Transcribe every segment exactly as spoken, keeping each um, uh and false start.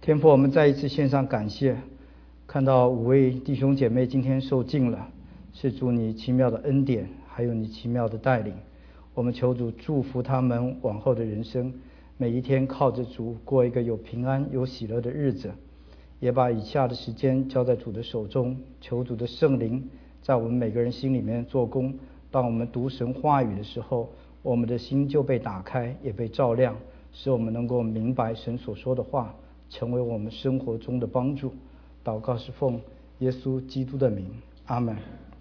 天父，我们再一次献上感谢，看到五位弟兄姐妹今天受尽了，是主你奇妙的恩典，还有你奇妙的带领。我们求主祝福他们往后的人生，每一天靠着主过一个有平安有喜乐的日子。也把以下的时间交在主的手中，求主的圣灵在我们每个人心里面做工。当我们读神话语的时候，我们的心就被打开，也被照亮，使我们能够明白神所说的话，成为我们生活中的帮助。祷告是奉耶稣基督的名，阿们。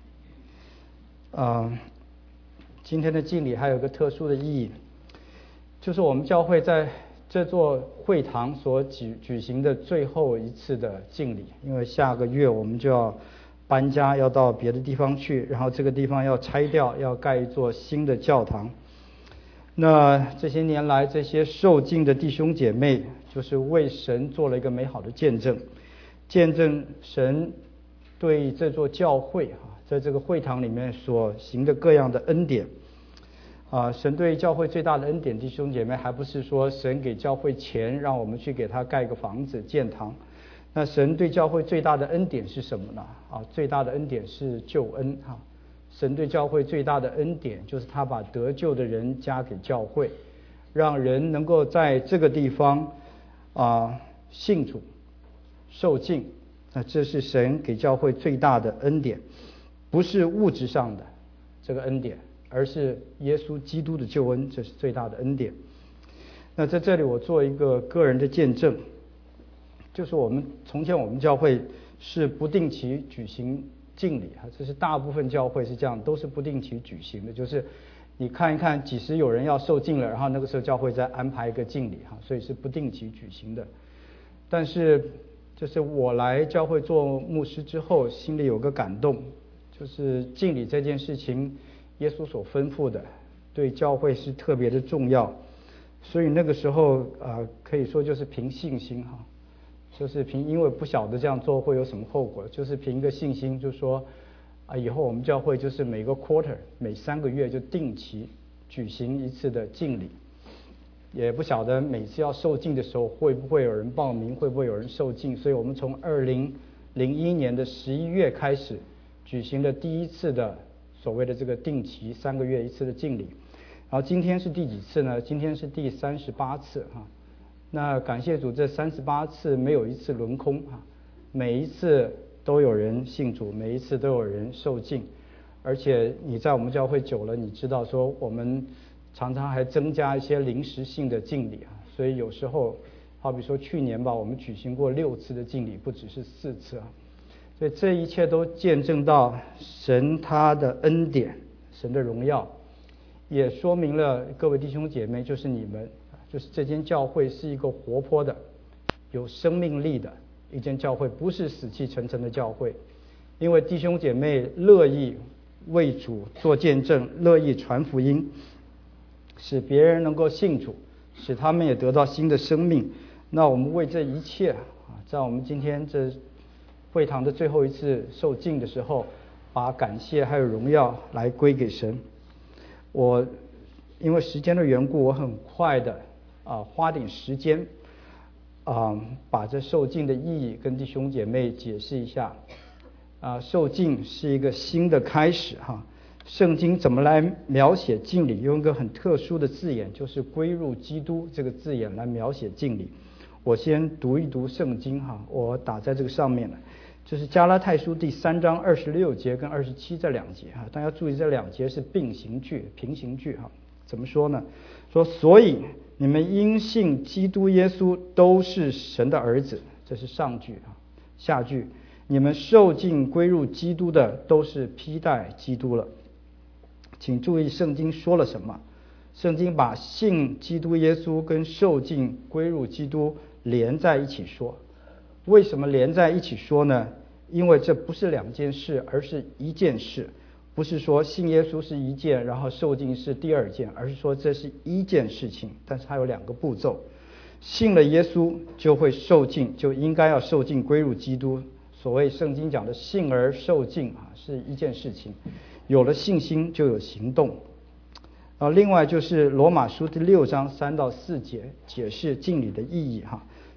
呃，今天的敬礼还有个特殊的意义，就是我们教会在这座会堂所举举行的最后一次的敬礼，因为下个月我们就要搬家，要到别的地方去，然后这个地方要拆掉，要盖一座新的教堂。那这些年来，这些受敬的弟兄姐妹，就是为神做了一个美好的见证，见证神对这座教会啊，在这个会堂里面所行的各样的恩典。啊，神对教会最大的恩典，弟兄姐妹，还不是说神给教会钱，让我们去给他盖个房子建堂。那神对教会最大的恩典是什么呢？啊，最大的恩典是救恩哈。神对教会最大的恩典，就是他把得救的人加给教会，让人能够在这个地方啊信主、受敬。那这是神给教会最大的恩典，不是物质上的这个恩典，而是耶稣基督的救恩，这是最大的恩典。那在这里我做一个个人的见证，就是我们从前我们教会是不定期举行敬礼啊，这是大部分教会是这样，都是不定期举行的，就是你看一看几时有人要受敬了，然后那个时候教会再安排一个敬礼哈，所以是不定期举行的。但是就是我来教会做牧师之后，心里有个感动，就是敬礼这件事情，耶稣所吩咐的，对教会是特别的重要。所以那个时候呃，可以说就是凭信心哈，就是凭，因为不晓得这样做会有什么后果，就是凭一个信心，就说啊，以后我们教会就是每个 quarter 每三个月就定期举行一次的敬礼。也不晓得每次要受敬的时候会不会有人报名，会不会有人受敬，所以我们从二零零一年的十一月开始举行了第一次的所谓的这个定期三个月一次的敬礼。然后今天是第几次呢？今天是第三十八次哈。那感谢主，这三十八次没有一次轮空哈，每一次都有人信主，每一次都有人受敬。而且你在我们教会久了，你知道说我们常常还增加一些临时性的敬礼啊，所以有时候好比说去年吧，我们举行过六次的敬礼，不只是四次啊。所以这一切都见证到神他的恩典，神的荣耀，也说明了各位弟兄姐妹，就是你们，就是这间教会是一个活泼的、有生命力的一间教会，不是死气沉沉的教会。因为弟兄姐妹乐意为主做见证，乐意传福音，使别人能够信主，使他们也得到新的生命。那我们为这一切啊，在我们今天这会堂的最后一次受敬的时候，把感谢还有荣耀来归给神。我因为时间的缘故，我很快的啊花点时间啊把这受敬的意义跟弟兄姐妹解释一下。啊，受敬是一个新的开始哈。圣经怎么来描写敬礼？用一个很特殊的字眼，就是归入基督这个字眼来描写敬礼。我先读一读圣经哈，我打在这个上面了，就是加拉太书第三章二十六节跟二十七这两节哈，大家注意这两节是并行句、平行句哈。怎么说呢？说所以你们因信基督耶稣都是神的儿子，这是上句啊。下句，你们受敬归入基督的都是披戴基督了。请注意圣经说了什么？圣经把信基督耶稣跟受敬归入基督连在一起说。为什么连在一起说呢？因为这不是两件事，而是一件事。不是说信耶稣是一件，然后受敬是第二件，而是说这是一件事情，但是它有两个步骤。信了耶稣就会受敬，就应该要受敬归入基督。所谓圣经讲的信而受敬啊，是一件事情。有了信心就有行动。然后另外就是罗马书第六章三到四节解释敬礼的意义哈。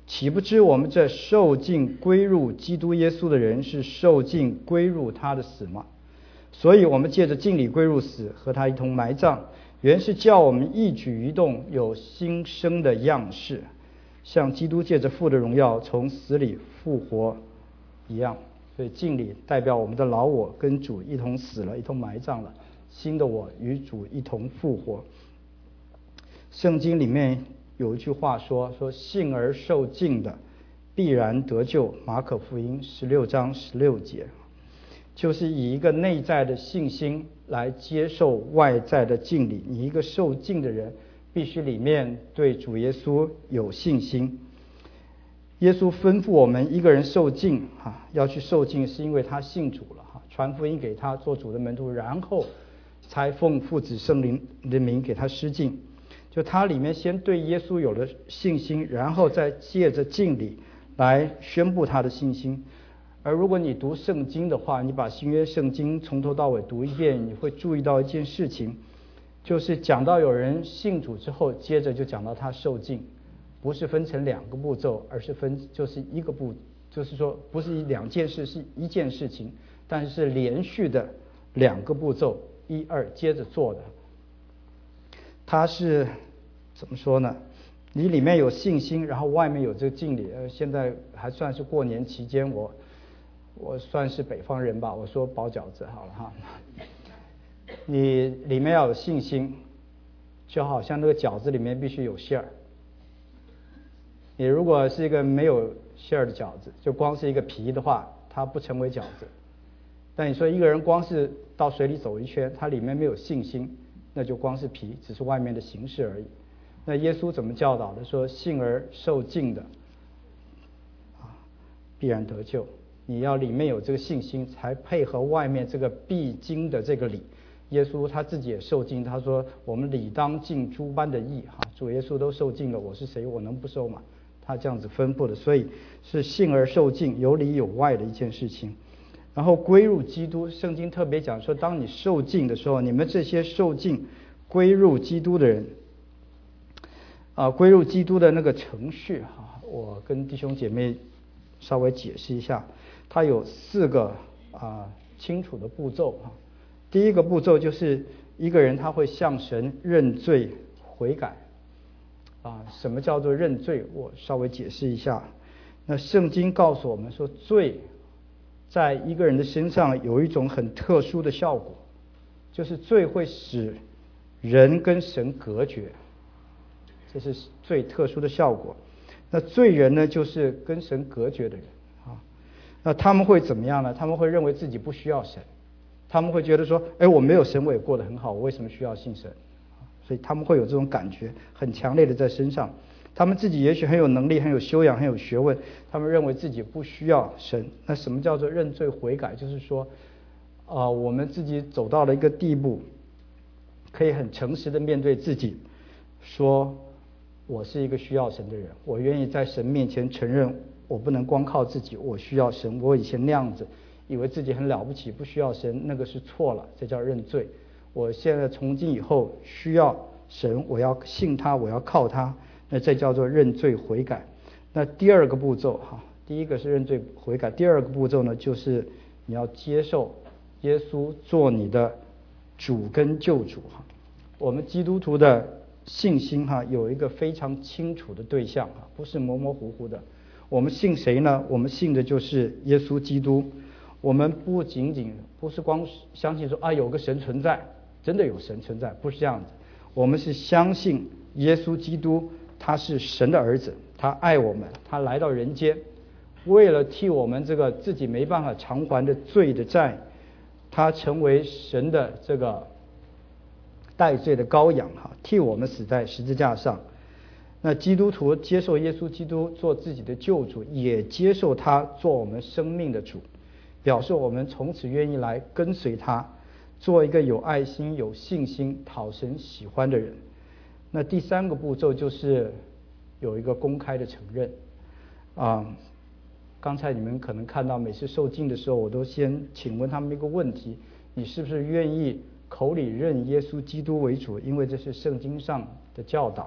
岂不知我们这受尽归入基督耶稣的人，是受尽归入他的死吗？所以我们借着敬礼归入死，和他一同埋葬，原是叫我们一举一动有新生的样式，像基督借着父的荣耀从死里复活一样。所以敬礼代表我们的老我跟主一同死了，一同埋葬了，新的我与主一同复活。圣经里面有一句话说说信而受敬的必然得救，马可福音十六章十六节，就是以一个内在的信心来接受外在的敬礼。你一个受敬的人必须里面对主耶稣有信心。耶稣吩咐我们一个人受敬啊，要去受敬，是因为他信主了哈，传福音给他做主的门徒，然后才奉父子圣灵的名给他施敬。就他里面先对耶稣有了信心，然后再借着敬礼来宣布他的信心。而如果你读圣经的话，你把新约圣经从头到尾读一遍，你会注意到一件事情，就是讲到有人信主之后，接着就讲到他受敬，不是分成两个步骤，而是分就是一个步，就是说不是两件事，是一件事情，但是是连续的两个步骤，一二接着做的。他是怎么说呢？你里面有信心，然后外面有这个敬礼。呃，现在还算是过年期间，我我算是北方人吧，我说包饺子好了哈。你里面要有信心，就好像那个饺子里面必须有馅儿。你如果是一个没有馅儿的饺子，就光是一个皮的话，它不成为饺子。但你说一个人光是到水里走一圈，他里面没有信心，那就光是皮，只是外面的形式而已。那耶稣怎么教导的？说信而受敬的啊，必然得救。你要里面有这个信心，才配合外面这个必经的这个礼。耶稣他自己也受敬，他说我们理当尽诸般的义哈，主耶稣都受敬了，我是谁？我能不受吗？他这样子吩咐的，所以是信而受敬，有里有外的一件事情。然后归入基督，圣经特别讲说，当你受敬的时候，你们这些受敬归入基督的人啊，归入基督的那个程序啊，我跟弟兄姐妹稍微解释一下，它有四个啊清楚的步骤啊。第一个步骤就是一个人他会向神认罪悔改啊。什么叫做认罪？我稍微解释一下。那圣经告诉我们说，罪在一个人的身上有一种很特殊的效果，就是罪会使人跟神隔绝，这是最特殊的效果。那罪人呢，就是跟神隔绝的人啊。那他们会怎么样呢？他们会认为自己不需要神，他们会觉得说，哎，我没有神我也过得很好，我为什么需要信神？所以他们会有这种感觉很强烈的在身上。他们自己也许很有能力，很有修养，很有学问，他们认为自己不需要神。那什么叫做认罪悔改？就是说啊、呃，我们自己走到了一个地步，可以很诚实的面对自己，说我是一个需要神的人，我愿意在神面前承认我不能光靠自己，我需要神。我以前那样子以为自己很了不起，不需要神，那个是错了，这叫认罪。我现在从今以后需要神，我要信他，我要靠他，那这叫做认罪悔改。那第二个步骤哈，第一个是认罪悔改，第二个步骤呢，就是你要接受耶稣做你的主跟救主哈。我们基督徒的信心哈，有一个非常清楚的对象哈，不是模模糊糊的。我们信谁呢？我们信的就是耶稣基督。我们不仅仅不是光相信说啊有个神存在，真的有神存在，不是这样子。我们是相信耶稣基督他是神的儿子，他爱我们，他来到人间，为了替我们这个自己没办法偿还的罪的债，他成为神的这个代罪的羔羊哈，替我们死在十字架上。那基督徒接受耶稣基督做自己的救主，也接受他做我们生命的主，表示我们从此愿意来跟随他，做一个有爱心、有信心、讨神喜欢的人。那第三个步骤就是有一个公开的承认啊。刚才你们可能看到每次受敬的时候，我都先请问他们一个问题：你是不是愿意口里认耶稣基督为主？因为这是圣经上的教导。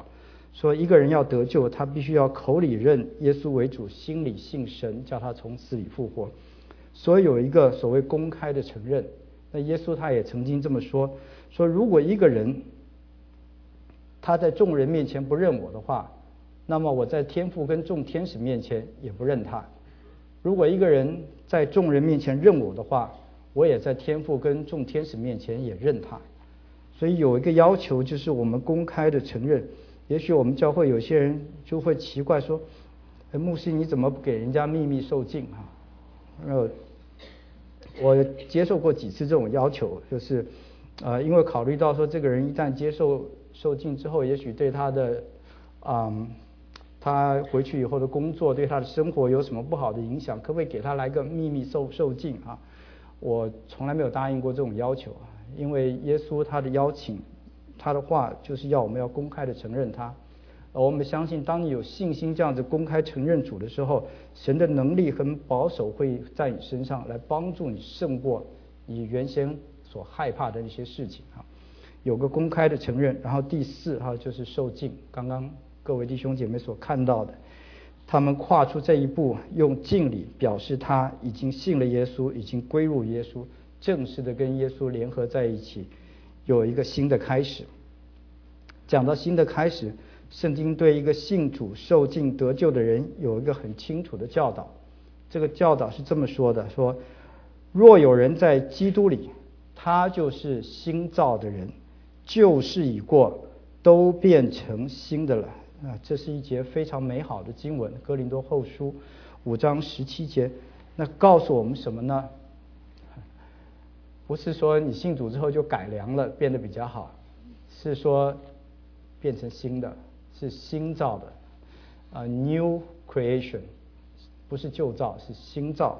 说一个人要得救，他必须要口里认耶稣为主，心里信神，叫他从死里复活。所以有一个所谓公开的承认。那耶稣他也曾经这么说，说如果一个人他在众人面前不认我的话，那么我在天父跟众天使面前也不认他。如果一个人在众人面前认我的话，我也在天父跟众天使面前也认他。所以有一个要求，就是我们公开的承认。也许我们教会有些人就会奇怪说，牧师你怎么不给人家秘密受敬啊？呃，我接受过几次这种要求，就是呃，因为考虑到说这个人一旦接受受敬之后，也许对他的嗯，他回去以后的工作对他的生活有什么不好的影响，可不可以给他来个秘密受受敬啊？我从来没有答应过这种要求啊，因为耶稣他的邀请，他的话就是要我们要公开的承认他。而我们相信，当你有信心这样子公开承认主的时候，神的能力和保守会在你身上来帮助你胜过你原先所害怕的那些事情啊。有个公开的承认。然后第四哈就是受敬，刚刚各位弟兄姐妹所看到的，他们跨出这一步，用敬礼表示他已经信了耶稣，已经归入耶稣，正式的跟耶稣联合在一起，有一个新的开始。讲到新的开始，圣经对一个信主受敬得救的人有一个很清楚的教导。这个教导是这么说的，说若有人在基督里，他就是新造的人，旧事已过，都变成新的了。啊，这是一节非常美好的经文，哥林多后书五章十七节。那告诉我们什么呢？不是说你信主之后就改良了，变得比较好，是说变成新的，是新造的，啊 ，new creation， 不是旧造，是新造。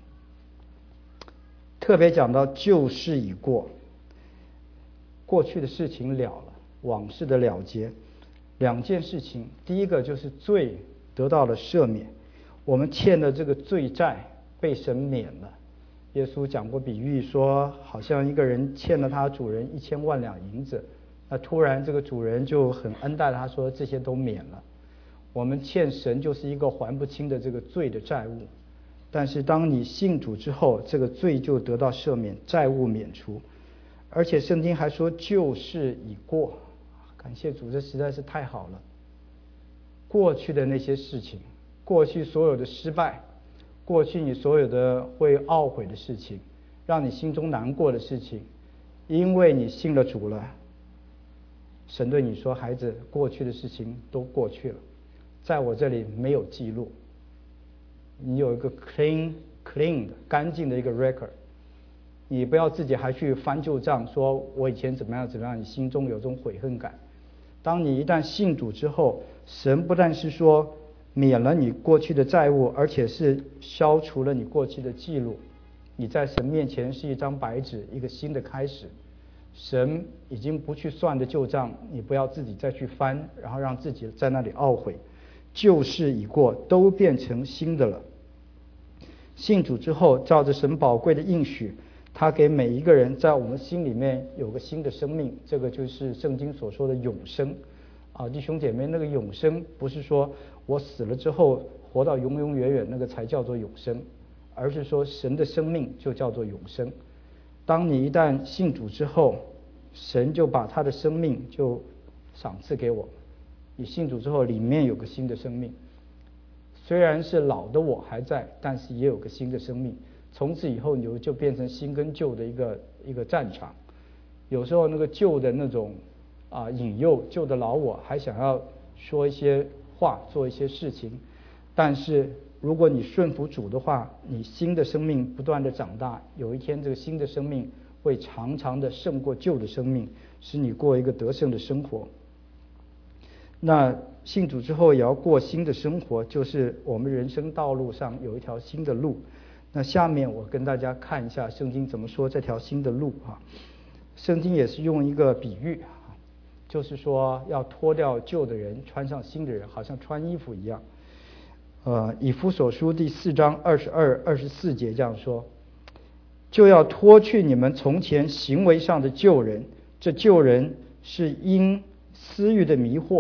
特别讲到旧事已过，过去的事情了了，往事的了结。两件事情，第一个就是罪得到了赦免，我们欠的这个罪债被神免了。耶稣讲过比喻说，好像一个人欠了他主人一千万两银子，那突然这个主人就很恩待他，说这些都免了。我们欠神就是一个还不清的这个罪的债务，但是当你信主之后，这个罪就得到赦免，债务免除。而且圣经还说旧事已过，感谢主，这实在是太好了。过去的那些事情，过去所有的失败，过去你所有的会懊悔的事情，让你心中难过的事情，因为你信了主了，神对你说，孩子，过去的事情都过去了，在我这里没有记录。你有一个 clean clean 的干净的一个 record， 你不要自己还去翻旧账，说我以前怎么样怎么样，你心中有这种悔恨感。当你一旦信主之后，神不但是说免了你过去的债务，而且是消除了你过去的记录，你在神面前是一张白纸，一个新的开始。神已经不去算的旧账，你不要自己再去翻，然后让自己在那里懊悔。旧事已过，都变成新的了。信主之后，照着神宝贵的应许，他给每一个人在我们心里面有个新的生命，这个就是圣经所说的永生啊，弟兄姐妹，那个永生不是说我死了之后活到永永远远那个才叫做永生，而是说神的生命就叫做永生。当你一旦信主之后，神就把他的生命就赏赐给我。你信主之后，里面有个新的生命，虽然是老的我还在，但是也有个新的生命。从此以后，你就变成新跟旧的一个一个战场。有时候那个旧的那种啊引诱，旧的老我还想要说一些话，做一些事情，但是如果你顺服主的话，你新的生命不断的长大，有一天这个新的生命会常常的胜过旧的生命，使你过一个得胜的生活。那信主之后也要过新的生活，就是我们人生道路上有一条新的路。那下面我跟大家看一下圣经怎么说这条新的路啊。圣经也是用一个比喻啊，就是说要脱掉旧的人，穿上新的人，好像穿衣服一样。呃，以弗所书第四章二十二、二十四节这样说，就要脱去你们从前行为上的旧人，这旧人是因私欲的迷惑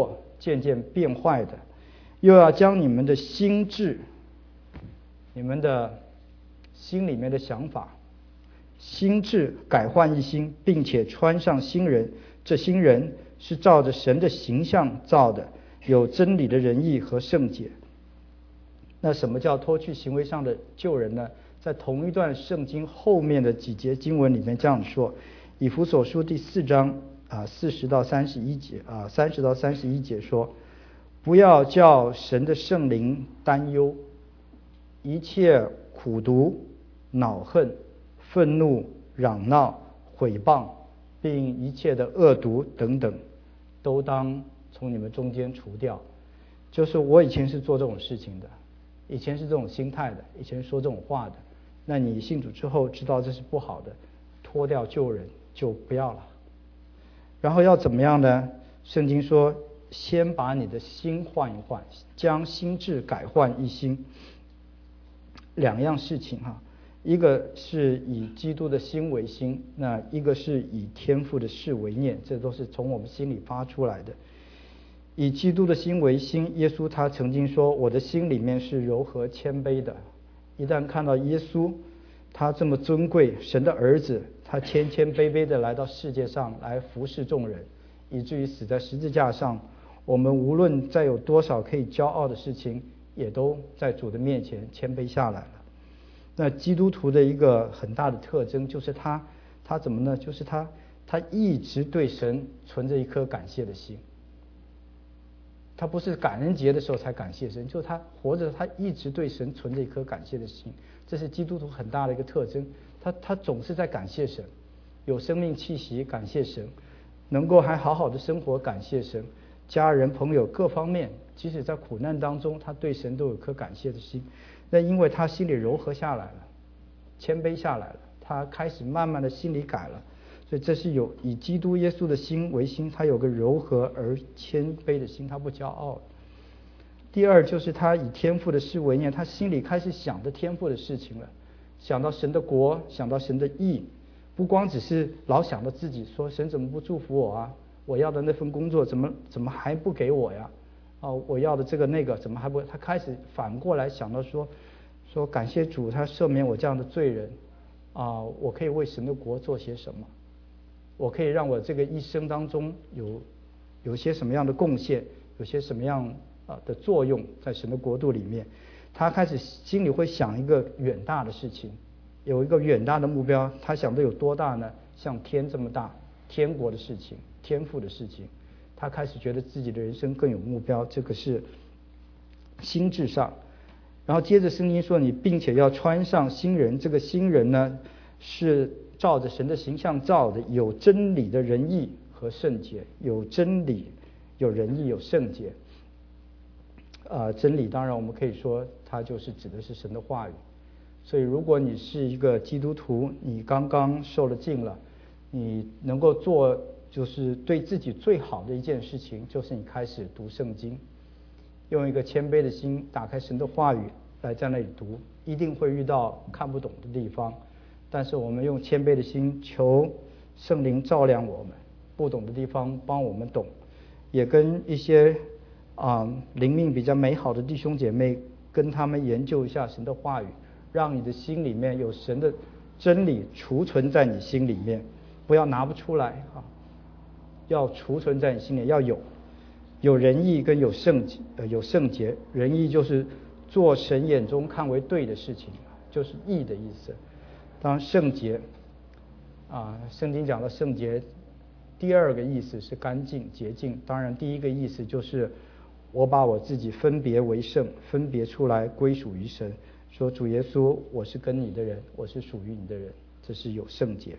渐渐变坏的，又要将你们的心智，你们的心里面的想法，心智改换一新，并且穿上新人。这新人是照着神的形象造的，有真理的仁义和圣洁。那什么叫脱去行为上的旧人呢？在同一段圣经后面的几节经文里面这样说，以弗所书第四章啊四十到三十一节啊三十到三十一节说，不要叫神的圣灵担忧，一切苦毒、恼恨、愤怒、嚷闹、毁谤，并一切的恶毒等等，都当从你们中间除掉。就是我以前是做这种事情的，以前是这种心态的，以前说这种话的。那你信主之后知道这是不好的，脱掉旧人就不要了。然后要怎么样呢？圣经说，先把你的心换一换，将心智改换一新。两样事情哈，一个是以基督的心为心，那一个是以天父的事为念，这都是从我们心里发出来的。以基督的心为心，耶稣他曾经说，我的心里面是柔和谦卑的。一旦看到耶稣他这么尊贵，神的儿子，他谦谦卑卑的来到世界上来服侍众人，以至于死在十字架上，我们无论再有多少可以骄傲的事情，也都在主的面前谦卑下来了。那基督徒的一个很大的特征就是他他怎么呢？就是他他一直对神存着一颗感谢的心。他不是感恩节的时候才感谢神，就是他活着，他一直对神存着一颗感谢的心，这是基督徒很大的一个特征。他他总是在感谢神，有生命气息感谢神，能够还好好的生活感谢神，家人朋友各方面，即使在苦难当中，他对神都有颗感谢的心。那因为他心里柔和下来了，谦卑下来了，他开始慢慢的心里改了。所以这是有以基督耶稣的心为心，他有个柔和而谦卑的心，他不骄傲。第二就是他以天父的事为念，他心里开始想着天父的事情了，想到神的国，想到神的义，不光只是老想到自己，说神怎么不祝福我啊？我要的那份工作怎么怎么还不给我呀？哦，我要的这个那个怎么还不？他开始反过来想到说，说感谢主，他赦免我这样的罪人啊，我可以为神的国做些什么？我可以让我这个一生当中有有些什么样的贡献，有些什么样啊的作用在神的国度里面。他开始心里会想一个远大的事情，有一个远大的目标。他想的有多大呢？像天这么大，天国的事情，天父的事情。他开始觉得自己的人生更有目标，这个是心智上。然后接着圣经说，你并且要穿上新人，这个新人呢是照着神的形象造的，有真理的仁义和圣洁，有真理，有仁义，有圣洁。呃，真理当然我们可以说它就是指的是神的话语。所以如果你是一个基督徒，你刚刚受了浸了，你能够做就是对自己最好的一件事情，就是你开始读圣经，用一个谦卑的心打开神的话语来在那里读，一定会遇到看不懂的地方。但是我们用谦卑的心求圣灵照亮我们，不懂的地方帮我们懂，也跟一些啊、呃、灵命比较美好的弟兄姐妹跟他们研究一下神的话语，让你的心里面有神的真理储存在你心里面，不要拿不出来啊，要储存在你心里，要有有仁义跟有圣洁，呃有圣洁。仁义就是做神眼中看为对的事情，就是义的意思。当然圣洁啊，圣经讲的圣洁，第二个意思是干净洁净。当然第一个意思就是我把我自己分别为圣，分别出来归属于神，说主耶稣，我是跟你的人，我是属于你的人，这是有圣洁。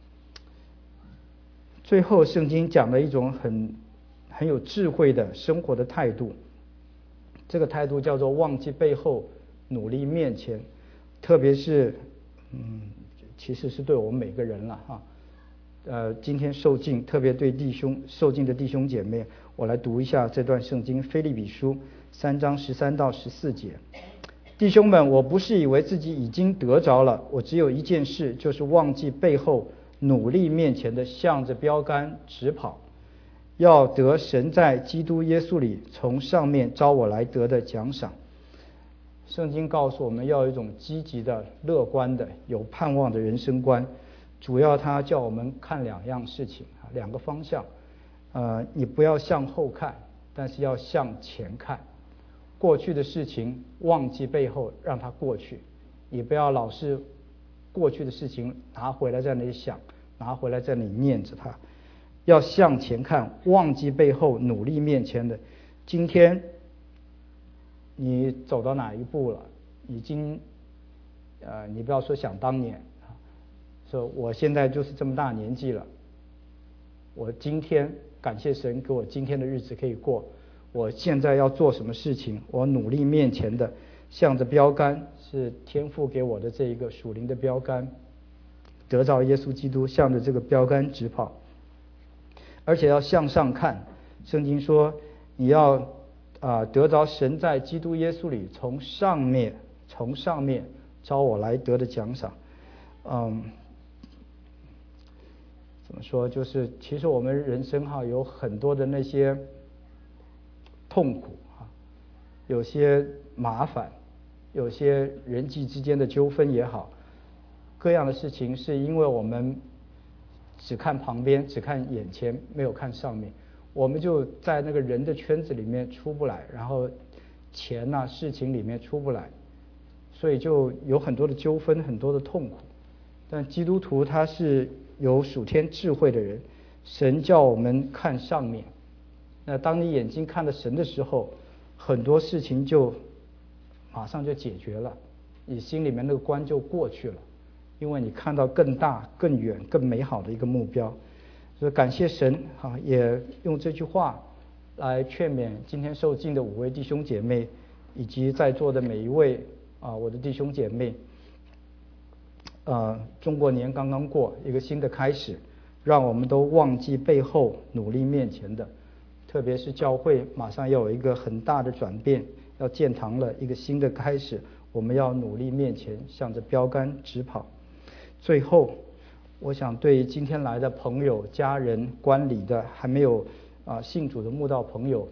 最后圣经讲了一种很很有智慧的生活的态度，这个态度叫做忘记背后，努力面前。特别是嗯，其实是对我们每个人了哈。呃，今天受浸，特别对弟兄受浸的弟兄姐妹，我来读一下这段圣经，腓立比书三章十三到十四节。弟兄们，我不是以为自己已经得着了，我只有一件事，就是忘记背后，努力面前的，向着标杆直跑， 要得神在基督耶稣里从上面招我来得的奖赏。圣经告诉我们要有一种积极的、乐观的、有盼望的人生观。主要他叫我们看两样事情，两个方向。呃，你不要向后看，但是要向前看。过去的事情忘记背后，让它过去。你不要老是过去的事情拿回来在那里想，拿回来在那里念着它。要向前看，忘记背后，努力面前的。今天你走到哪一步了？已经，呃，你不要说想当年，说我现在就是这么大年纪了，我今天感谢神给我今天的日子可以过。我现在要做什么事情？我努力面前的，向着标杆，是天父给我的这一个属灵的标杆，得着耶稣基督，向着这个标杆直跑。而且要向上看，圣经说你要啊、呃、得着神在基督耶稣里从上面从上面招我来得的奖赏。嗯，怎么说？就是其实我们人生哈有很多的那些痛苦啊，有些麻烦，有些人际之间的纠纷也好，各样的事情是因为我们只看旁边，只看眼前，没有看上面，我们就在那个人的圈子里面出不来，然后钱呐、啊、事情里面出不来，所以就有很多的纠纷，很多的痛苦。但基督徒他是有属天智慧的人，神叫我们看上面。那当你眼睛看到神的时候，很多事情就马上就解决了，你心里面那个关就过去了，因为你看到更大、更远、更美好的一个目标。所以感谢神啊，也用这句话来劝勉今天受浸的五位弟兄姐妹，以及在座的每一位啊我的弟兄姐妹。呃，中国年刚刚过，一个新的开始，让我们都忘记背后，努力面前的。特别是教会马上要有一个很大的转变，要建堂了，一个新的开始，我们要努力面前，向着标杆直跑。最后，我想对今天来的朋友、家人、观礼的还没有啊、呃、信主的慕道朋友，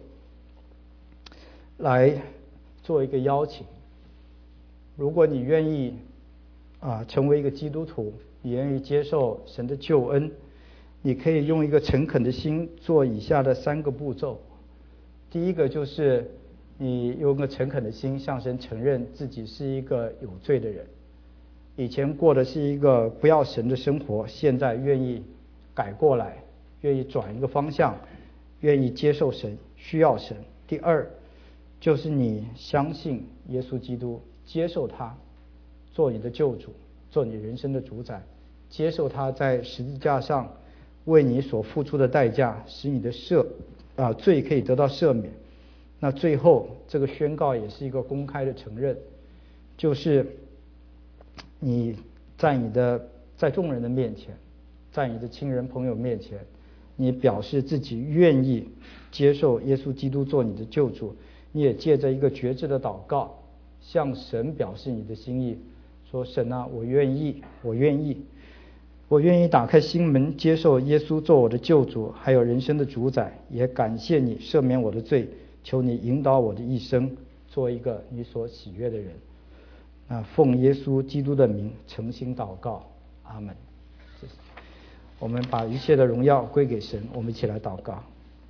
来做一个邀请。如果你愿意啊，成为一个基督徒，你愿意接受神的救恩，你可以用一个诚恳的心做以下的三个步骤。第一个就是你用一个诚恳的心向神承认自己是一个有罪的人，以前过的是一个不要神的生活，现在愿意改过来，愿意转一个方向，愿意接受神，需要神。第二就是你相信耶稣基督，接受他做你的救主，做你人生的主宰，接受他在十字架上为你所付出的代价，使你的赦啊罪可以得到赦免。那最后这个宣告也是一个公开的承认，就是你在你的在众人的面前，在你的亲人朋友面前，你表示自己愿意接受耶稣基督做你的救主，你也借着一个决志的祷告向神表示你的心意，说神啊，我愿意，我愿意，我愿意打开心门，接受耶稣做我的救主，还有人生的主宰，也感谢你赦免我的罪，求你引导我的一生，做一个你所喜悦的人。啊，奉耶稣基督的名诚心祷告，阿们。我们把一切的荣耀归给神，我们一起来祷告。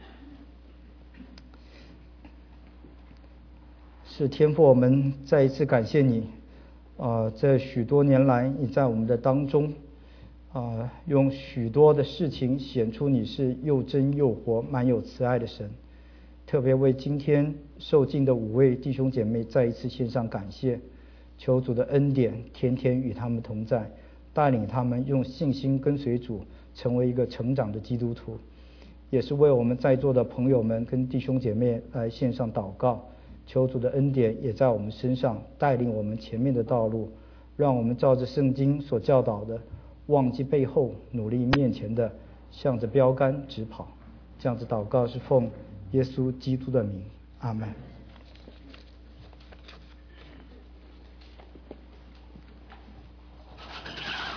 是天父，我们再一次感谢你，呃，这许多年来你在我们的当中，呃，用许多的事情显出你是又真又活、满有慈爱的神。特别为今天受浸的五位弟兄姐妹再一次献上感谢，求主的恩典天天与他们同在，带领他们用信心跟随主，成为一个成长的基督徒。也是为我们在座的朋友们跟弟兄姐妹来献上祷告，求主的恩典也在我们身上，带领我们前面的道路，让我们照着圣经所教导的，忘记背后，努力面前的，向着标杆直跑。这样子祷告是奉耶稣基督的名，阿们。